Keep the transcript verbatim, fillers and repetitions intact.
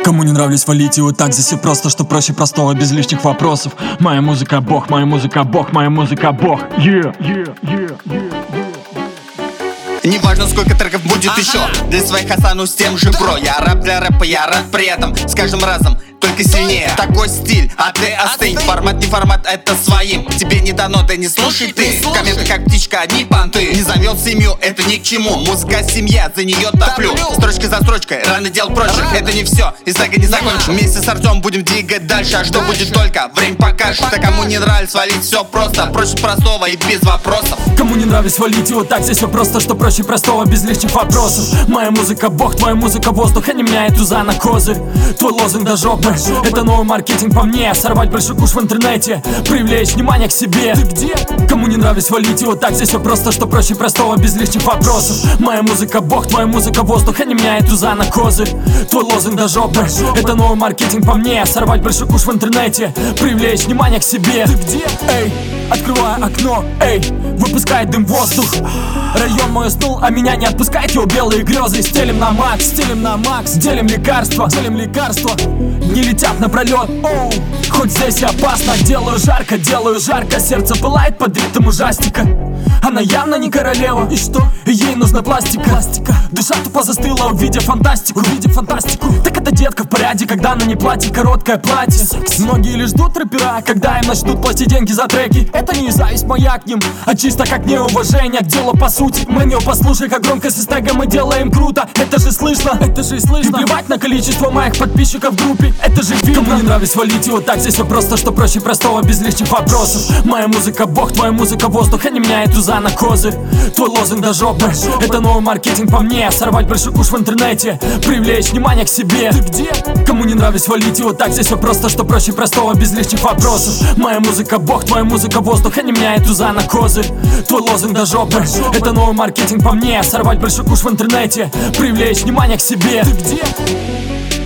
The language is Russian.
Кому не нравлюсь, валите вот так. Здесь все просто, что проще простого, без лишних вопросов. Моя музыка бог, моя музыка бог, моя музыка бог. Yeah, yeah, yeah, yeah, yeah. Не важно, сколько треков будет ага. еще. Для своих останусь тем же бро. Я рэп для рэпа, я рад при этом. С каждым разом только сильнее. Такой стиль, а ты остынь. Формат не формат, это своим. Тебе не дано, да не слушай ты. Комменты как птичка, одни понты. Не завел семью, это ни к чему. Музыка, семья, за нее топлю. Строчка за строчкой, рано дел прочих. Это не все, и сага не закончим. Вместе с Артем будем двигать дальше. А что будет только, время покажет. А кому не нравится, валить все просто. Проще простого и без вопросов. Кому не нравится, валите вот так. Здесь все просто, что проще простого, без лишних вопросов. Моя музыка бог, твоя музыка воздух. А не меняет туза на козырь. Твой лозунг до жопы. Это новый маркетинг по мне. Сорвать большой куш в интернете, привлечь внимание к себе. Ты где? Кому не нравится, валите вот так. Здесь все просто, что проще простого, без лишних вопросов. Моя музыка бог, твоя музыка воздух. А не меняет туза на козырь. Твой лозунг до жопы. Это новый маркетинг по мне. Сорвать большой куш в интернете, привлечь внимание к себе. Ты где? Эй, открываю окно, эй, выпускает дым в воздух. Район мой уснул, а меня не отпускает его белые грезы. Стелим на макс, стелим на макс, делим лекарства, делим лекарства. Не летят напролет, оу. Хоть здесь и опасно, делаю жарко, делаю жарко. Сердце пылает под ритм ужастика. Она явно не королева. И что? Ей нужна пластика. пластика. Душа тупо застыла, увидев фантастику. Увидев фантастику. Так это детка в порядке, когда на ней платье, короткое платье. Секс. Многие лишь ждут рэпера, когда им начнут платить деньги за треки. Это не зависть моя к ним, а чисто как неуважение к делу по сути. Меню послушай, как громко с тега мы делаем круто. Это же слышно, это же слышно. И плевать на количество моих подписчиков в группе. Это же видно. Кому не нравится, валите вот так. Здесь все просто, что проще простого, без лишних вопросов. Моя музыка бог, твоя музыка воздух. А не меняет туза на козырь. Твой лозунг до жопы. Это новый маркетинг по мне. Сорвать большой куш в интернете, привлечь внимание к себе. Ты где? Кому не нравится, валите вот так. Здесь все просто, что проще простого, без лишних вопросов. Моя музыка бог, твоя музыка воздух. А не меняет туза на козырь. Твой лозунг до жопы. Это новый маркетинг по мне. Сорвать большой куш в интернете, привлечь внимание к себе. Ты где?